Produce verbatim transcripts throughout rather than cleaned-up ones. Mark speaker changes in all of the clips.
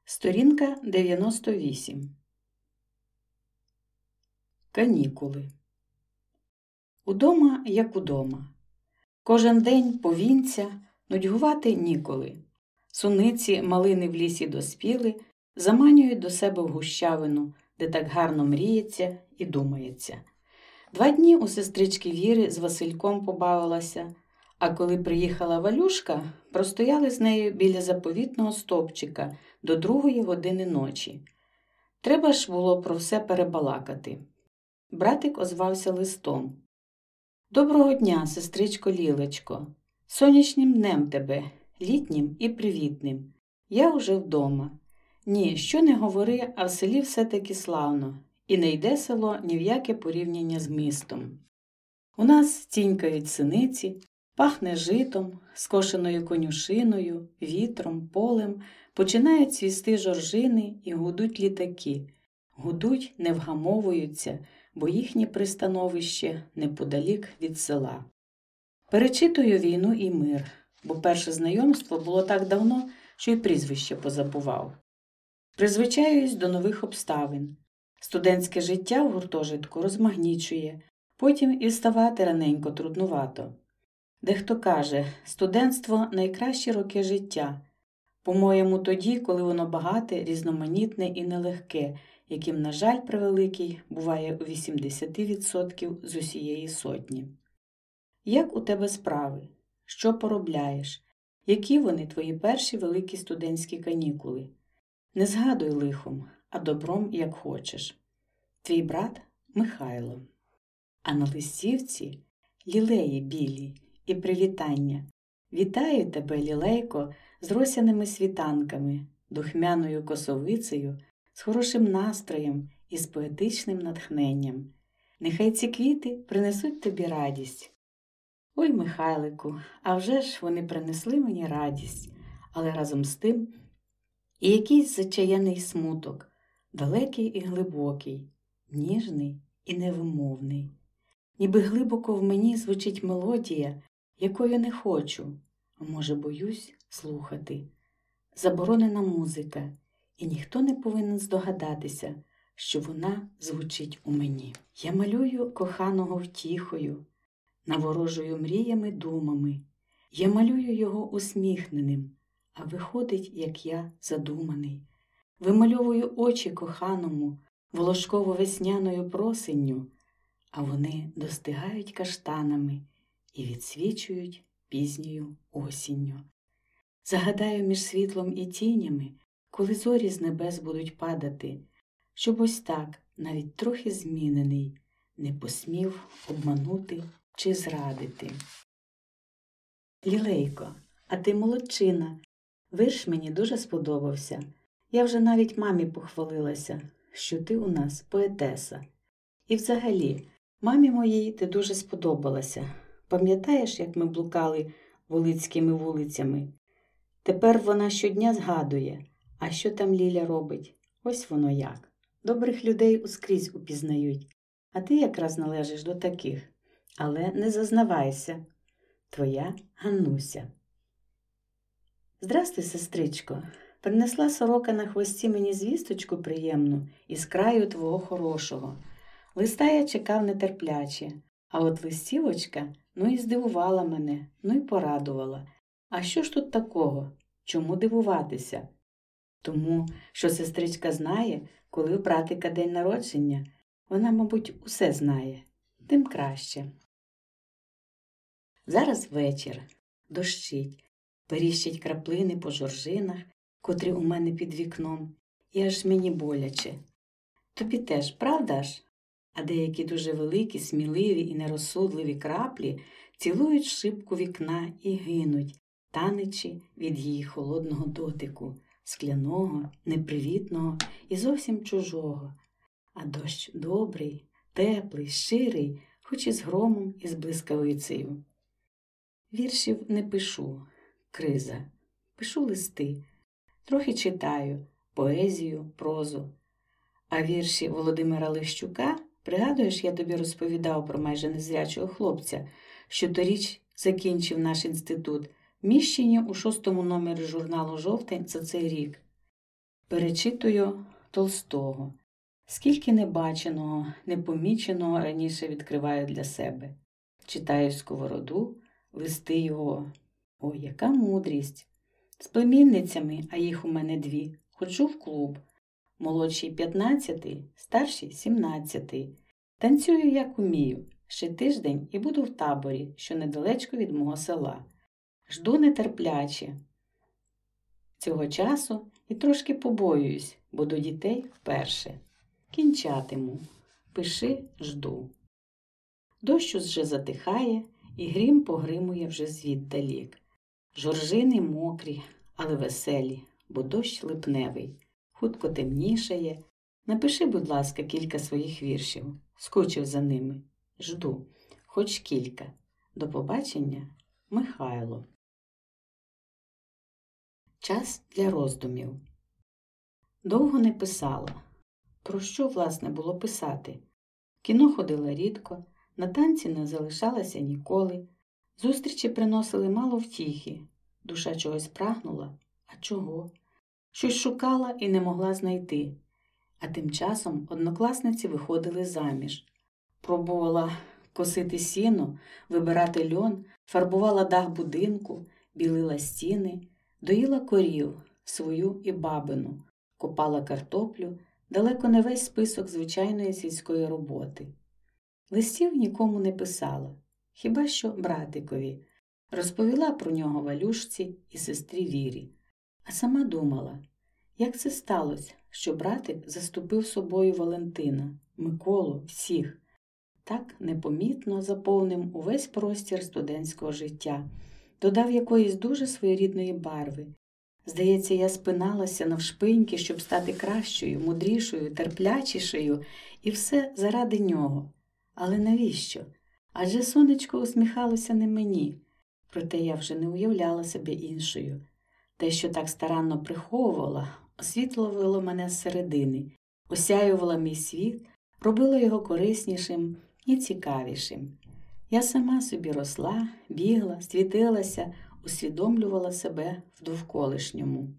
Speaker 1: Сторінка дев'яносто вісім. Канікули. Удома, як удома. Кожен день повінця, нудьгувати ніколи. Суниці малини в лісі доспіли, заманюють до себе в гущавину, де так гарно мріється і думається. Два дні у сестрички Віри з Васильком побавилася, а коли приїхала Валюшка, простояли з нею біля заповітного стовпчика до другої години ночі. Треба ж було про все перебалакати. Братик озвався листом. «Доброго дня, сестричко Лілечко. Сонячним днем тебе, літнім і привітним. Я уже вдома. Ні, що не говори, а в селі все-таки славно. І не йде село ні в яке порівняння з містом. У нас тінькають синиці, пахне житом, скошеною конюшиною, вітром, полем, починають цвісти жоржини і гудуть літаки. Гудуть, не вгамовуються, бо їхнє пристановище неподалік від села. Перечитую «Війну і мир», бо перше знайомство було так давно, що й прізвище позабував. Призвичаюсь до нових обставин. Студентське життя в гуртожитку розмагнічує, потім і вставати раненько труднувато. Дехто каже, студентство – найкращі роки життя. По-моєму, тоді, коли воно багате, різноманітне і нелегке, яким, на жаль, превеликий, буває у вісімдесят відсотків з усієї сотні. Як у тебе справи? Що поробляєш? Які вони твої перші великі студентські канікули? Не згадуй лихом, а добром, як хочеш. Твій брат Михайло. А на листівці лілеї білі і привітання. Вітаю тебе, лілейко, з росяними світанками, духмяною косовицею, з хорошим настроєм і з поетичним натхненням. Нехай ці квіти принесуть тобі радість. Ой, Михайлику, а вже ж вони принесли мені радість, але разом з тим і якийсь зачаяний смуток, далекий і глибокий, ніжний і невимовний. Ніби глибоко в мені звучить мелодія, якою не хочу, а може боюсь слухати. Заборонена музика, і ніхто не повинен здогадатися, що вона звучить у мені. Я малюю коханого втіхою, наворожую мріями думами. Я малюю його усміхненим, а виходить, як я задуманий. Вимальовую очі коханому, волошково-весняною просенню, а вони достигають каштанами і відсвічують пізньою осінню. Загадаю між світлом і тінями, коли зорі з небес будуть падати, щоб ось так, навіть трохи змінений, не посмів обманути чи зрадити. Лілейко, а ти молодчина. Вірш мені дуже сподобався. Я вже навіть мамі похвалилася, що ти у нас поетеса. І взагалі, мамі моїй ти дуже сподобалася. Пам'ятаєш, як ми блукали Волицькими вулицями? Тепер вона щодня згадує, а що там Ліля робить? Ось воно як. Добрих людей ускрізь упізнають, а ти якраз належиш до таких. Але не зазнавайся. Твоя Ганнуся. Здрастуй, сестричко. Принесла сорока на хвості мені звісточку приємну із краю твого хорошого. Листа я чекав нетерпляче, а от листівочка, ну і здивувала мене, ну і порадувала. А що ж тут такого? Чому дивуватися? Тому, що сестричка знає, коли у братика день народження. Вона, мабуть, усе знає. Тим краще. Зараз вечір. Дощить. Періщать краплини по жоржинах, котрі у мене під вікном. І аж мені боляче. Тобі теж, правда ж? А деякі дуже великі, сміливі і нерозсудливі краплі цілують шибку вікна і гинуть, танучи від її холодного дотику, скляного, непривітного і зовсім чужого. А дощ добрий, теплий, щирий, хоч і з громом, і з блискавицею. Віршів не пишу, криза. Пишу листи. Трохи читаю поезію, прозу. А вірші Володимира Лищука, пригадуєш, я тобі розповідав про майже незрячого хлопця, що торіч закінчив наш інститут, міщені у шостому номері журналу «Жовтень» за цей рік. Перечитую Толстого. Скільки небаченого, непоміченого раніше відкриваю для себе. Читаю Сковороду, листи його. Ой, яка мудрість! З племінницями, а їх у мене дві, ходжу в клуб. Молодший п'ятнадцятий, старший сімнадцятий. Танцюю, як умію. Ще тиждень і буду в таборі, що недалечко від мого села. Жду нетерпляче цього часу і трошки побоююсь, бо до дітей вперше. Кінчатиму. Пиши, жду. Дощ вже затихає, і грім погримує вже звіддалік. Жоржини мокрі, але веселі, бо дощ липневий. Хутко темнішає. Напиши, будь ласка, кілька своїх віршів. Скучив за ними. Жду. Хоч кілька. До побачення, Михайло. Час для роздумів. Довго не писала. Про що, власне, було писати? В кіно ходила рідко, на танці не залишалася ніколи. Зустрічі приносили мало втіхи. Душа чогось прагнула. А чого? Щось шукала і не могла знайти. А тим часом однокласниці виходили заміж. Пробувала косити сіно, вибирати льон, фарбувала дах будинку, білила стіни, доїла корів, свою і бабину, копала картоплю, далеко не весь список звичайної сільської роботи. Листів нікому не писала, хіба що братикові. Розповіла про нього Валюшці і сестрі Вірі. А сама думала, як це сталося, що братик заступив собою Валентина, Миколу, всіх. Так непомітно заповнив увесь простір студентського життя, додав якоїсь дуже своєрідної барви. Здається, я спиналася навшпиньки, щоб стати кращою, мудрішою, терплячішою, і все заради нього. Але навіщо? Адже сонечко усміхалося не мені, проте я вже не уявляла себе іншою. Те, що так старанно приховувала, освітлювало мене зсередини, осяювало мій світ, робило його кориснішим і цікавішим. Я сама собі росла, бігла, світилася, усвідомлювала себе в довколишньому.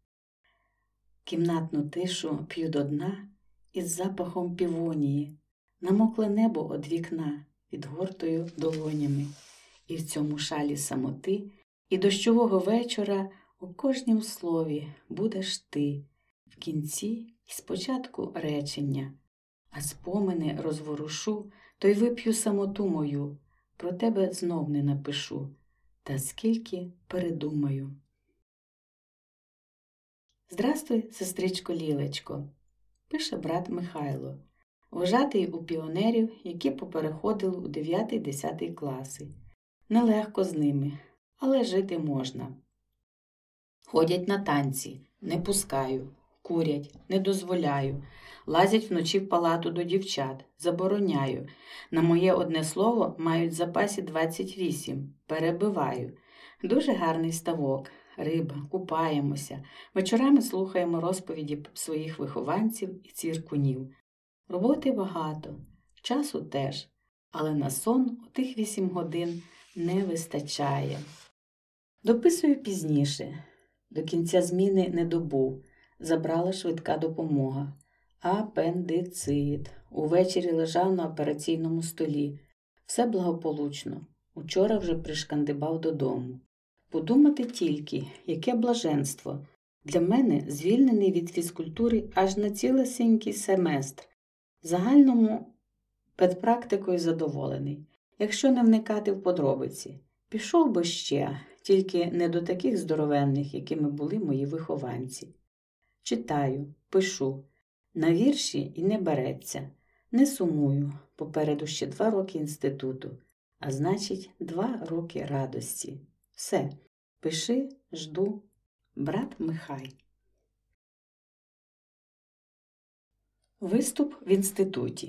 Speaker 1: Кімнатну тишу п'ю до дна із запахом півонії, намокле небо од вікна відгортою долонями. І в цьому шалі самоти і дощового вечора у кожнім слові будеш ти, в кінці й спочатку речення, а спомини розворушу, то й вип'ю самоту мою, про тебе знов не напишу, та скільки передумаю. Здрастуй, сестричко Лілечко, пише брат Михайло, вважатий у піонерів, які попереходили у дев'ятий-десятий класи. Нелегко з ними, але жити можна. Ходять на танці, не пускаю, курять, не дозволяю, лазять вночі в палату до дівчат, забороняю. На моє одне слово мають в запасі двадцять вісім, перебиваю. Дуже гарний ставок, риба, купаємося, вечорами слухаємо розповіді своїх вихованців і цвіркунів. Роботи багато, часу теж, але на сон у тих вісім годин не вистачає. Дописую пізніше. До кінця зміни не добув. Забрала швидка допомога. Апендицит. Увечері лежав на операційному столі. Все благополучно. Учора вже пришкандибав додому. Подумати тільки, яке блаженство. Для мене звільнений від фізкультури аж на цілесенький семестр. Загальному педпрактикою задоволений. Якщо не вникати в подробиці. Пішов би ще, тільки не до таких здоровенних, якими були мої вихованці. Читаю, пишу. На вірші і не береться. Не сумую, попереду ще два роки інституту, а значить два роки радості. Все, пиши, жду. Брат Михай. Виступ в інституті.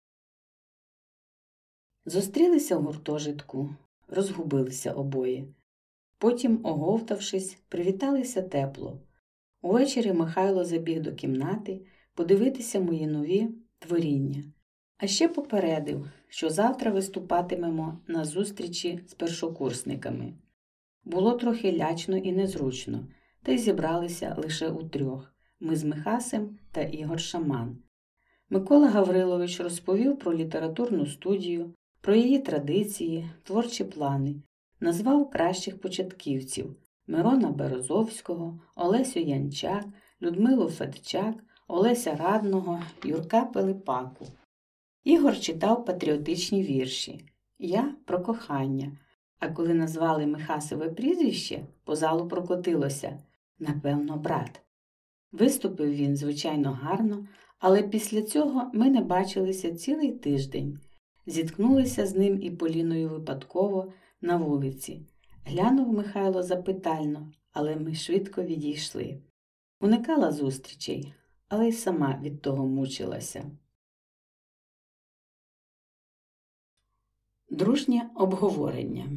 Speaker 1: Зустрілися в гуртожитку, розгубилися обоє. Потім, оговтавшись, привіталися тепло. Увечері Михайло забіг до кімнати подивитися мої нові творіння. А ще попередив, що завтра виступатимемо на зустрічі з першокурсниками. Було трохи лячно і незручно, та й зібралися лише утрьох. Ми з Михасем та Ігор Шаман. Микола Гаврилович розповів про літературну студію, про її традиції, творчі плани, назвав кращих початківців – Мирона Березовського, Олесю Янчак, Людмилу Федчак, Олеся Радного, Юрка Пилипаку. Ігор читав патріотичні вірші. Я – про кохання. А коли назвали Михасове прізвище, по залу прокотилося – напевно, брат. Виступив він, звичайно, гарно, але після цього ми не бачилися цілий тиждень. Зіткнулися з ним і Поліною випадково на вулиці. Глянув Михайло запитально, але ми швидко відійшли. Уникала зустрічей, але й сама від того мучилася. Дружнє обговорення.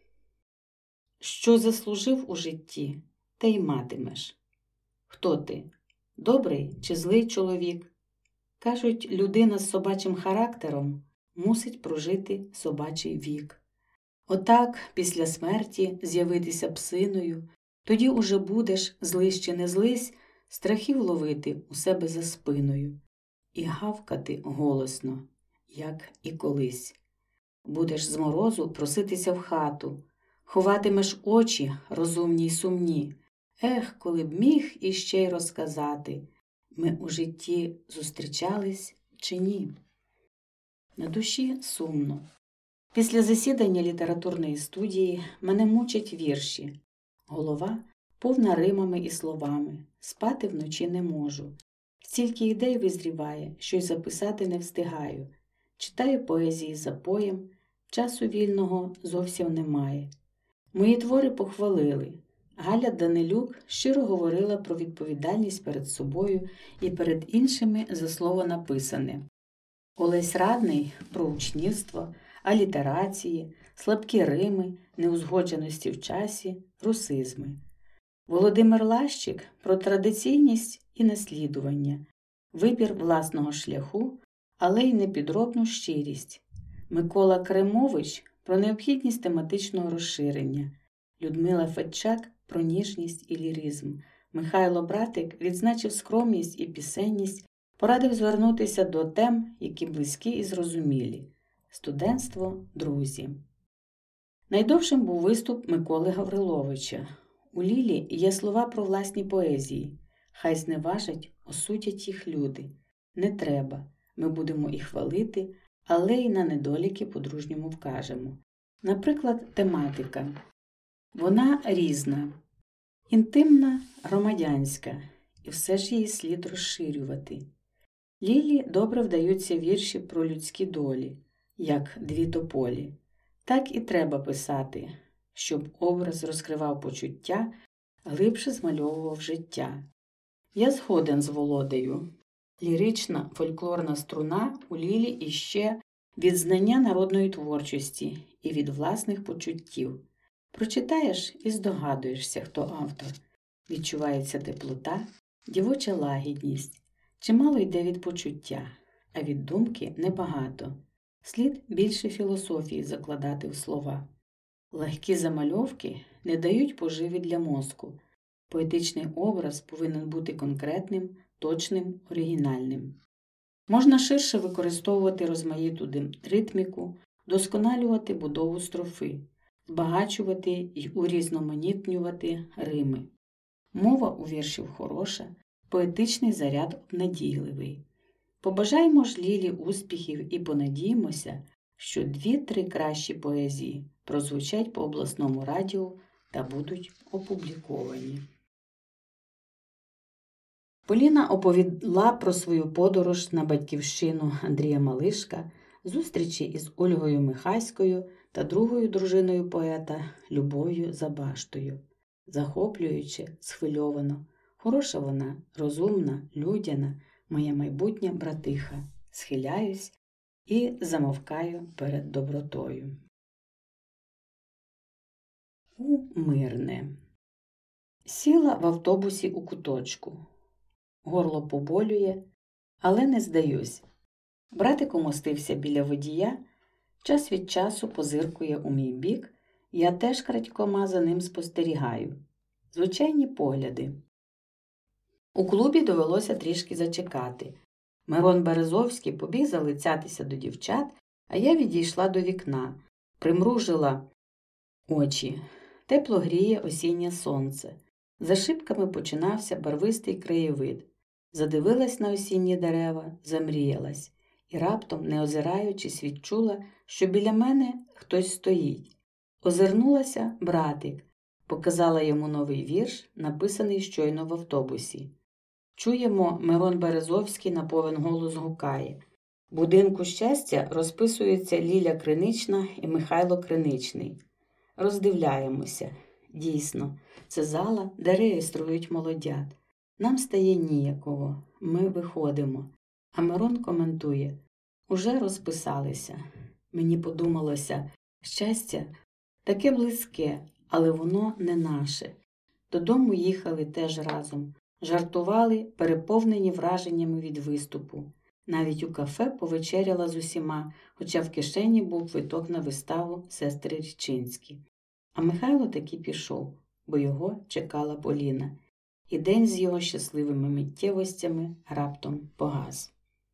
Speaker 1: Що заслужив у житті, те й матимеш. Хто ти? Добрий чи злий чоловік? Кажуть, людина з собачим характером мусить прожити собачий вік. Отак, після смерті з'явитися псиною, тоді уже будеш, злись чи не злись, страхів ловити у себе за спиною і гавкати голосно, як і колись. Будеш з морозу проситися в хату, ховатимеш очі розумні й сумні. Ех, коли б міг іще й розказати, ми у житті зустрічались чи ні. На душі сумно. Після засідання літературної студії мене мучать вірші. Голова повна римами і словами, спати вночі не можу. Стільки ідей визріває, що й записати не встигаю. Читаю поезії запоєм, часу вільного зовсім немає. Мої твори похвалили. Галя Данилюк щиро говорила про відповідальність перед собою і перед іншими за слово написане. Олесь Радний – про учнівство, алітерації, слабкі рими, неузгодженості в часі, русизми. Володимир Лащик – про традиційність і наслідування, вибір власного шляху, але й непідробну щирість. Микола Кремович – про необхідність тематичного розширення, Людмила Федчак – про ніжність і ліризм. Михайло Братик відзначив скромність і пісенність, порадив звернутися до тем, які близькі і зрозумілі. Студентство, друзі. Найдовшим був виступ Миколи Гавриловича. У Лілі є слова про власні поезії. Хай зневажать, осудять їх люди. Не треба, ми будемо і хвалити, але й на недоліки по-дружньому вкажемо. Наприклад, тематика. Вона різна, інтимна, громадянська, і все ж її слід розширювати. Лілі добре вдаються вірші про людські долі, як дві тополі. Так і треба писати, щоб образ розкривав почуття, глибше змальовував життя. Я згоден з Володею. Лірична фольклорна струна у Лілі іще від знання народної творчості і від власних почуттів. Прочитаєш і здогадуєшся, хто автор. Відчувається теплота, дівоча лагідність. Чимало йде від почуття, а від думки небагато. Слід більше філософії закладати в слова. Легкі замальовки не дають поживи для мозку. Поетичний образ повинен бути конкретним, точним, оригінальним. Можна ширше використовувати розмаїту ритміку, досконалювати будову строфи, збагачувати й урізноманітнювати рими. Мова у віршів хороша, поетичний заряд обнадійливий. Побажаймо ж Лілі успіхів і понадіємося, що дві-три кращі поезії прозвучать по обласному радіо та будуть опубліковані. Поліна оповіла про свою подорож на батьківщину Андрія Малишка, зустрічі із Ольгою Михаською та другою дружиною поета Любов'ю Забаштою. Захоплююче, схвильовано. Хороша вона, розумна, людяна, моя майбутня братиха. Схиляюсь і замовкаю перед добротою. У Мирне. Сіла в автобусі у куточку. Горло поболює, але не здаюсь. Братик умостився біля водія, час від часу позиркує у мій бік, я теж крадькома за ним спостерігаю. Звичайні погляди. У клубі довелося трішки зачекати. Мирон Березовський побіг залицятися до дівчат, а я відійшла до вікна, примружила очі. Тепло гріє осіннє сонце. За шибками починався барвистий краєвид. Задивилась на осінні дерева, замріялась. І раптом, не озираючись, відчула, що біля мене хтось стоїть. Озирнулася братик. Показала йому новий вірш, написаний щойно в автобусі. Чуємо, Мирон Березовський на повен голос гукає. Будинку щастя розписуються Ліля Кринична і Михайло Криничний. Роздивляємося. Дійсно, це зала, де реєструють молодят. Нам стає ніяково. Ми виходимо. А Мирон коментує. Уже розписалися. Мені подумалося, щастя таке близьке, але воно не наше. Додому їхали теж разом. Жартували, переповнені враженнями від виступу. Навіть у кафе повечеряла з усіма, хоча в кишені був квиток на виставу сестри Річинські. А Михайло таки пішов, бо його чекала Поліна. І день з його щасливими миттєвостями раптом погас.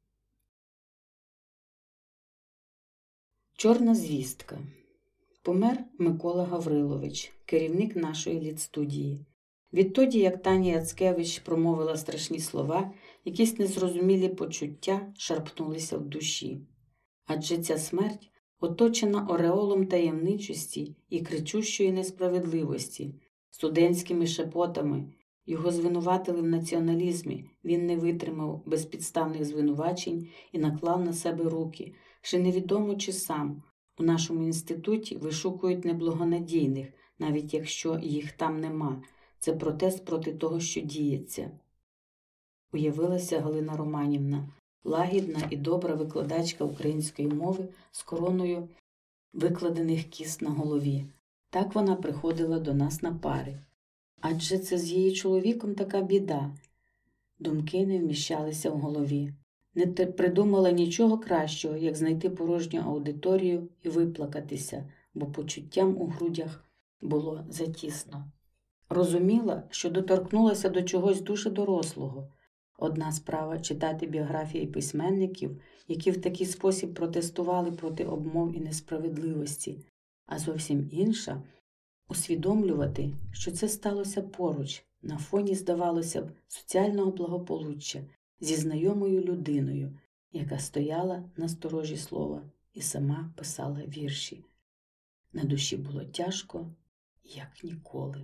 Speaker 1: Чорна звістка. Помер Микола Гаврилович, керівник нашої літстудії. Відтоді, як Таня Яцкевич промовила страшні слова, якісь незрозумілі почуття шарпнулися в душі. Адже ця смерть оточена ореолом таємничості і кричущої несправедливості, студентськими шепотами. Його звинуватили в націоналізмі, він не витримав безпідставних звинувачень і наклав на себе руки. Ще невідомо чи сам. У нашому інституті вишукують неблагонадійних, навіть якщо їх там нема. Це протест проти того, що діється. Уявилася Галина Романівна, лагідна і добра викладачка української мови з короною викладених кіс на голові. Так вона приходила до нас на пари. Адже це з її чоловіком така біда. Думки не вміщалися в голові. Не придумала нічого кращого, як знайти порожню аудиторію і виплакатися, бо почуттям у грудях було затісно. Розуміла, що доторкнулася до чогось дуже дорослого. Одна справа – читати біографії письменників, які в такий спосіб протестували проти обмов і несправедливості, а зовсім інша – усвідомлювати, що це сталося поруч, на фоні, здавалося б, соціального благополуччя, зі знайомою людиною, яка стояла на сторожі слова і сама писала вірші. На душі було тяжко, як ніколи.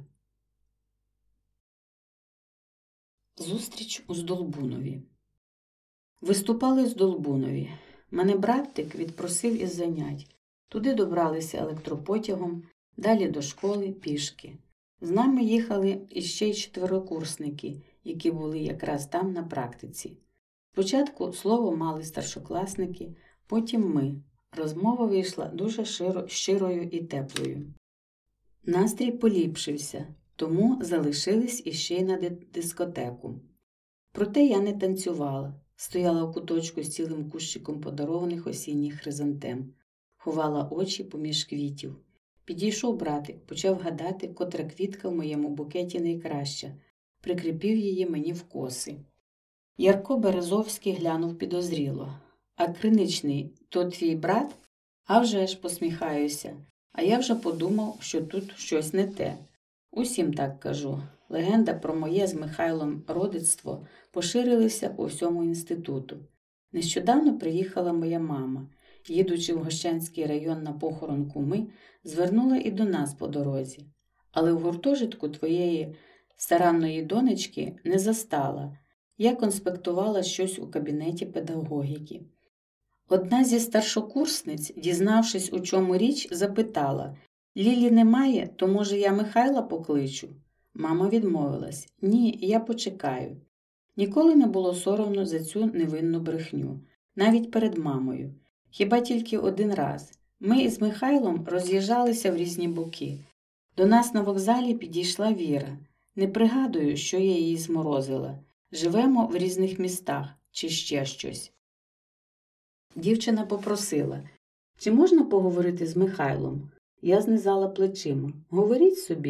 Speaker 1: Зустріч у Здолбунові. Виступали в Здолбунові. Мене братик відпросив із занять. Туди добралися електропотягом, далі до школи пішки. З нами їхали іще й четверокурсники, які були якраз там на практиці. Спочатку слово мали старшокласники, потім ми. Розмова вийшла дуже широ, щирою і теплою. Настрій поліпшився, тому залишились іще й на дискотеку. Проте я не танцювала, стояла в куточку з цілим кущиком подарованих осінніх хризантем, ховала очі поміж квітів. Підійшов братик, почав гадати, котра квітка в моєму букеті найкраща, прикріпив її мені в коси. Ярко Березовський глянув підозріло. А Криничний – то твій брат? А вже ж, посміхаюся. А я вже подумав, що тут щось не те. Усім так кажу. Легенда про моє з Михайлом родицтво поширилася по всьому інституту. Нещодавно приїхала моя мама. Їдучи в Гощанський район на похорон куми, звернула і до нас по дорозі. Але в гуртожитку твоєї старанної донечки не застала. Я конспектувала щось у кабінеті педагогіки. Одна зі старшокурсниць, дізнавшись, у чому річ, запитала: «Лілі немає, то, може, я Михайла покличу?» Мама відмовилась: «Ні, я почекаю». Ніколи не було соромно за цю невинну брехню, навіть перед мамою. Хіба тільки один раз. Ми із Михайлом роз'їжджалися в різні боки. До нас на вокзалі підійшла Віра. Не пригадую, що я її зморозила. Живемо в різних містах, чи ще щось. Дівчина попросила: «Чи можна поговорити з Михайлом?» Я знизала плечима. «Говоріть собі.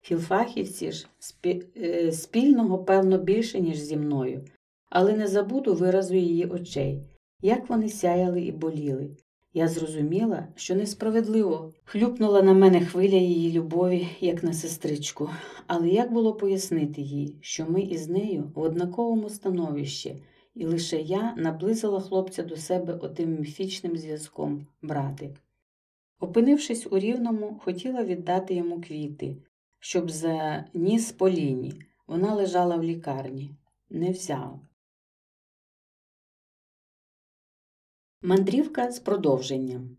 Speaker 1: Філфахівці ж спільного, певно, більше, ніж зі мною, але не забуду виразу її очей, як вони сяяли і боліли. Я зрозуміла, що несправедливо хлюпнула на мене хвиля її любові, як на сестричку. Але як було пояснити їй, що ми із нею в однаковому становищі, і лише я наблизила хлопця до себе отим міфічним зв'язком братик. Опинившись у Рівному, хотіла віддати йому квіти, щоб заніс Поліні. Вона лежала в лікарні. Не взяв. Мандрівка з продовженням.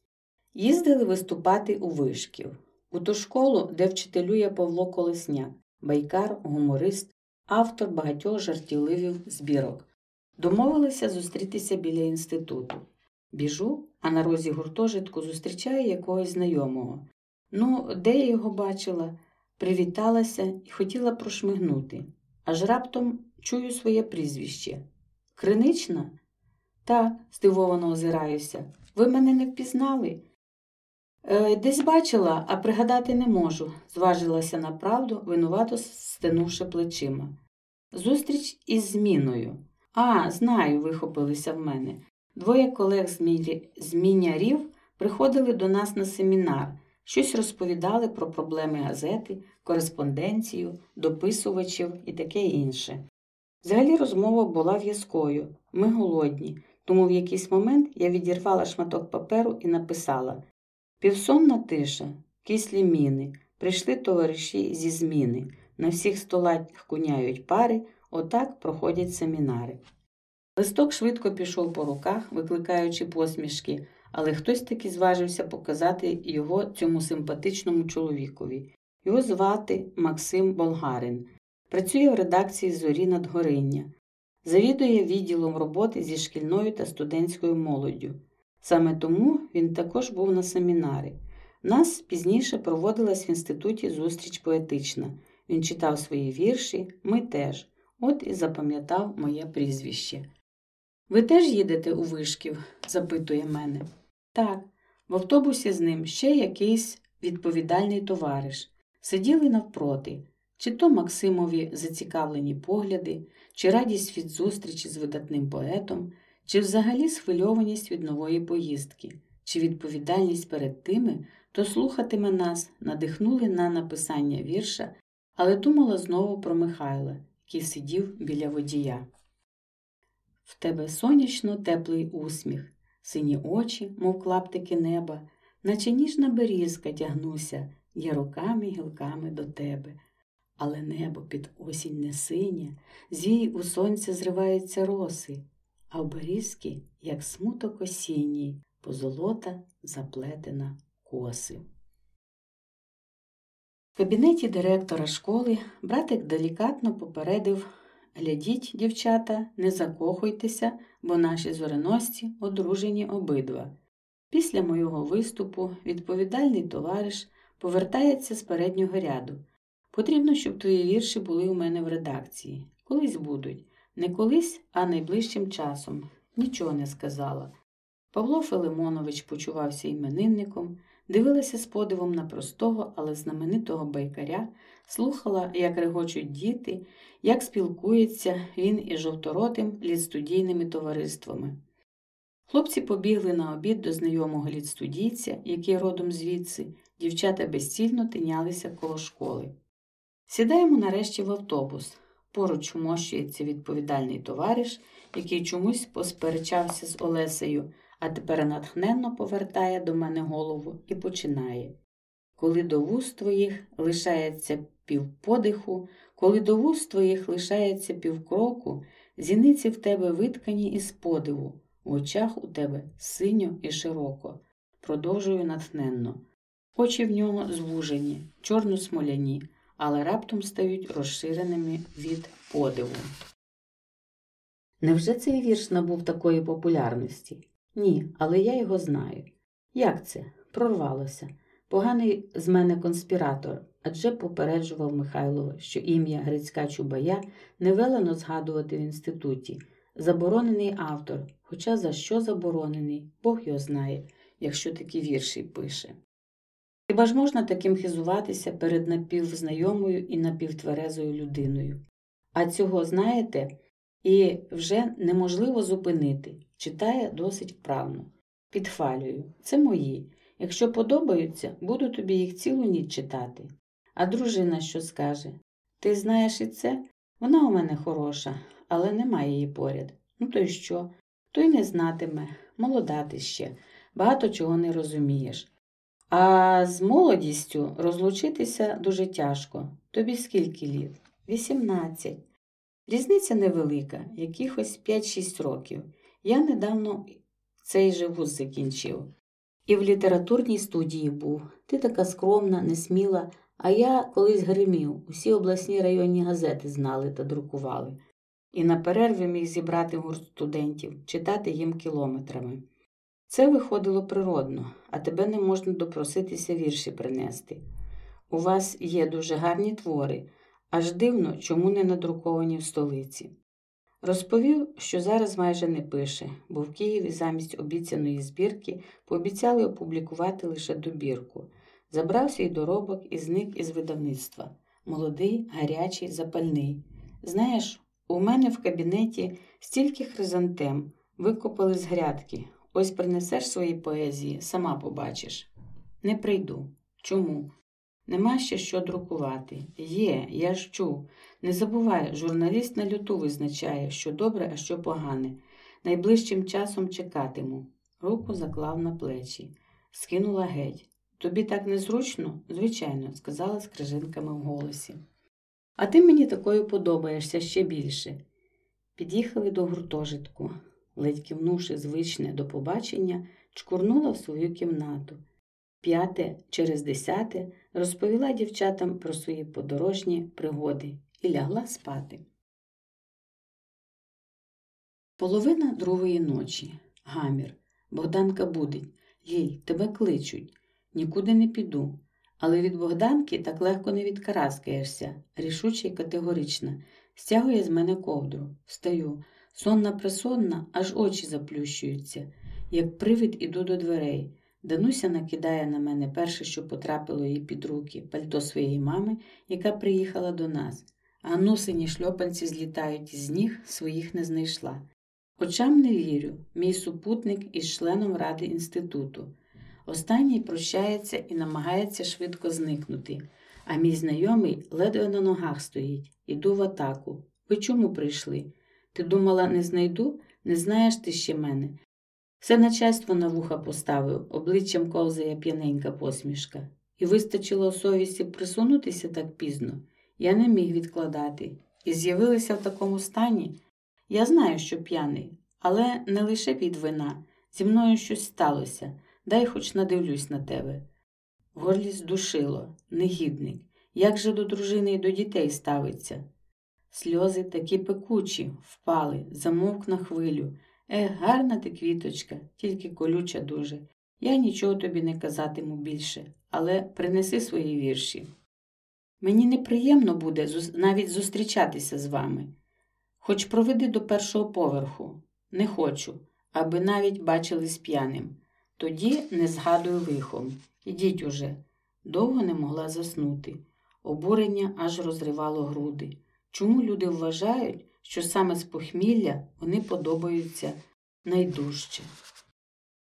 Speaker 1: Їздили виступати у Вишків. У ту школу, де вчителює Павло Колесняк, байкар, гуморист, автор багатьох жартівливих збірок. Домовилися зустрітися біля інституту. Біжу, а на розі гуртожитку зустрічаю якогось знайомого. Ну, де я його бачила? Привіталася і хотіла прошмигнути. Аж раптом чую своє прізвище. Кринична? Так, здивовано озираюся. Ви мене не впізнали? Е, десь бачила, а пригадати не можу, зважилася на правду, винувато стенувши плечима. Зустріч із зміною. А, знаю, вихопилися в мене. Двоє колег з мінярів приходили до нас на семінар, щось розповідали про проблеми газети, кореспонденцію, дописувачів і таке інше. Взагалі розмова була в'язкою, ми голодні, тому в якийсь момент я відірвала шматок паперу і написала: «Півсонна тиша, кислі міни, прийшли товариші зі зміни, на всіх столах куняють пари, отак проходять семінари». Листок швидко пішов по руках, викликаючи посмішки, але хтось таки зважився показати його цьому симпатичному чоловікові. Його звати Максим Болгарин. Працює в редакції «Зорі Надгориння». Завідує відділом роботи зі шкільною та студентською молоддю. Саме тому він також був на семінарі. У нас пізніше проводилась в інституті зустріч поетична. Він читав свої вірші, ми теж. От і запам'ятав моє прізвище. «Ви теж їдете у Вишків?» – запитує мене. Так, в автобусі з ним ще якийсь відповідальний товариш. Сиділи навпроти. Чи то Максимові зацікавлені погляди, чи радість від зустрічі з видатним поетом, чи взагалі схвильованість від нової поїздки, чи відповідальність перед тими, хто слухатиме нас, надихнули на написання вірша, але думала знову про Михайла, який сидів біля водія. В тебе сонячно теплий усміх, сині очі, мов клаптики неба, наче ніжна берізка тягнуся, я руками-гілками до тебе. Але небо під осінь не синє, з її у сонця зриваються роси, а в берізки, як смуток осінній, позолота заплетена коси. В кабінеті директора школи братик делікатно попередив: «Глядіть, дівчата, не закохуйтеся, бо наші зореносці одружені обидва». Після моєго виступу відповідальний товариш повертається з переднього ряду. «Потрібно, щоб твої вірші були у мене в редакції. Колись будуть. Не колись, а найближчим часом». Нічого не сказала. Павло Филимонович почувався іменинником, дивилася з подивом на простого, але знаменитого байкаря, слухала, як регочуть діти, як спілкується він із жовторотим літстудійними товариствами. Хлопці побігли на обід до знайомого літстудійця, який родом звідси, дівчата безцільно тинялися коло школи. Сідаємо нарешті в автобус. Поруч вмощується відповідальний товариш, який чомусь посперечався з Олесею, а тепер натхненно повертає до мене голову і починає. «Коли до вуст твоїх лишається півподиху, коли до вуст твоїх лишається півкроку, зіниці в тебе виткані із подиву, в очах у тебе синьо і широко». Продовжую натхненно. Очі в нього звужені, чорно-смоляні, але раптом стають розширеними від подиву. Невже цей вірш набув такої популярності? Ні, але я його знаю. Як це? Прорвалося. Поганий з мене конспіратор, адже попереджував Михайлова, що ім'я Грицька Чубая не велено згадувати в інституті. Заборонений автор, хоча за що заборонений, Бог його знає, якщо такі вірші пише. Хіба ж можна таким хизуватися перед напівзнайомою і напівтверезою людиною? А цього, знаєте, і вже неможливо зупинити. Читає досить вправно. Підхвалюю. Це мої. Якщо подобаються, буду тобі їх цілу ніч читати. А дружина що скаже? Ти знаєш і це? Вона у мене хороша, але немає її поряд. Ну то й що? То й не знатиме. Молода ти ще. Багато чого не розумієш. А з молодістю розлучитися дуже тяжко. Тобі скільки літ? Вісімнадцять. Різниця невелика, якихось п'ять-шість років. Я недавно цей же вуз закінчив. І в літературній студії був. Ти така скромна, несміла, а я колись гримів. Усі обласні районні газети знали та друкували. І на перерві міг зібрати гурт студентів, читати їм кілометрами. Це виходило природно, а тебе не можна допроситися вірші принести. У вас є дуже гарні твори, аж дивно, чому не надруковані в столиці. Розповів, що зараз майже не пише, бо в Києві замість обіцяної збірки пообіцяли опублікувати лише добірку. Забрав свій доробок і зник із видавництва. Молодий, гарячий, запальний. Знаєш, у мене в кабінеті стільки хризантем, викопали з грядки. Ось принесеш свої поезії, сама побачиш. Не прийду. Чому? Нема ще що друкувати. Є, я ж чув. Не забувай, журналіст на люту визначає, що добре, а що погане. Найближчим часом чекатиму. Руку заклав на плечі. Скинула геть. Тобі так незручно? Звичайно, сказала з крижинками в голосі. А ти мені такою подобаєшся ще більше. Під'їхали до гуртожитку. Ледь кивнувши звичне до побачення, чкурнула в свою кімнату. П'яте через десяте розповіла дівчатам про свої подорожні пригоди і лягла спати. Половина другої ночі. Гамір. Богданка будить. Ліль, тебе кличуть. Нікуди не піду. Але від Богданки так легко не відкараскаєшся. Рішуча й категорична. Стягує з мене ковдру. Встаю. Сонна-присонна, аж очі заплющуються. Як привид іду до дверей. Дануся накидає на мене перше, що потрапило їй під руки, пальто своєї мами, яка приїхала до нас. А носині шльопанці злітають із ніг, своїх не знайшла. Очам не вірю. Мій супутник із членом ради інституту. Останній прощається і намагається швидко зникнути. А мій знайомий ледве на ногах стоїть. Іду в атаку. Ви чому прийшли? Ти думала, не знайду? Не знаєш ти ще мене. Все начальство на вуха поставив, обличчям ковзає п'яненька посмішка. І вистачило совісті присунутися так пізно. Я не міг відкладати. І з'явилися в такому стані. Я знаю, що п'яний, але не лише від вина. Зі мною щось сталося. Дай хоч надивлюсь на тебе. В горлі здушило. Негідник. Як же до дружини і до дітей ставиться? Сльози такі пекучі, впали, замовк на хвилю. Ех, гарна ти квіточка, тільки колюча дуже. Я нічого тобі не казатиму більше, але принеси свої вірші. Мені неприємно буде навіть зустрічатися з вами. Хоч проведи до першого поверху. Не хочу, аби навіть бачились п'яним. Тоді не згадую лихом. Ідіть уже. Довго не могла заснути. Обурення аж розривало груди. Чому люди вважають, що саме з похмілля вони подобаються найдужче?